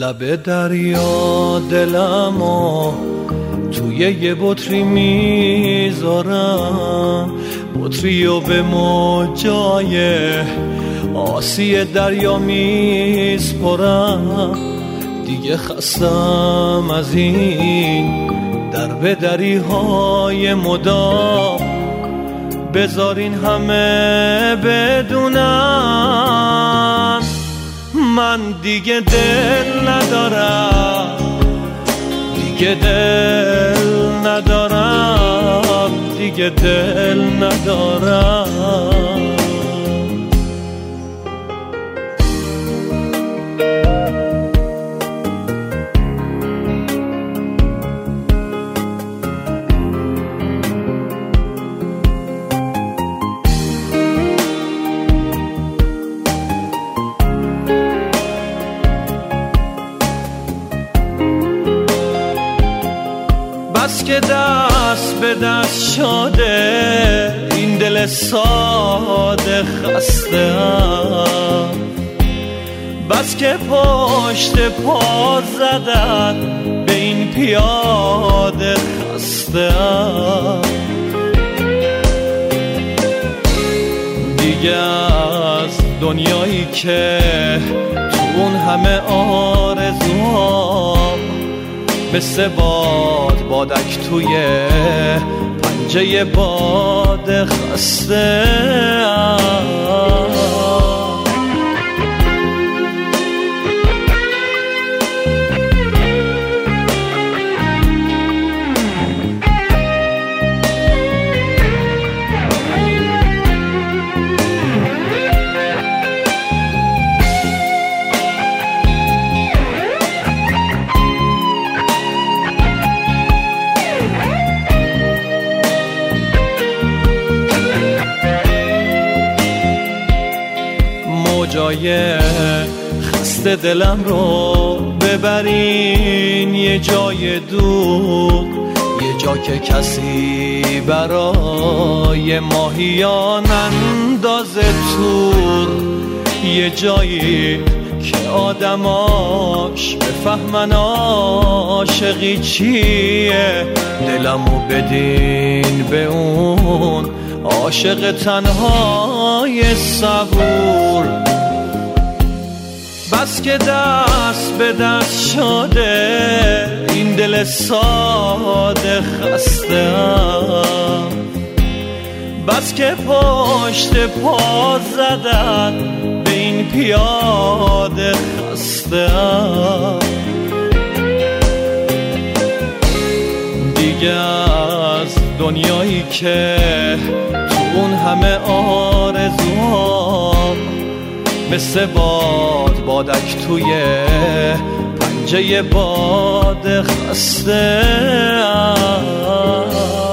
لب دریا دلمو توی یه بطری میذارم، بطریو به موجای آسی دریا میسپرم. دیگه خستم از این در به دری های مدام، بذارین همه بدونن من دیگه دل ندارم، دیگه دل ندارم، دیگه دل ندارم. بس که دست به دست شده این دل ساده خسته‌ام، بس که پشت پا زدن به این پیاده خسته‌ام. دیگه از دنیایی که تو اون همه آرزوام مثل بادک توی پنجه باد خسته جای خسته دلم رو ببرین یه جای دور، یه جا که کسی برای ماهیان اندازه تور، یه جایی که آدماش بفهمن عاشقی چیه. دلمو بدین به اون عاشق تنهای صبور، بس که دست به دست شده این دل ساده خسته‌ام، بس که پشت پا زدن به این پیاده خسته‌ام. دیگه از دنیایی که تو اون همه آرزوام مثل بادک توی پنجه باد خسته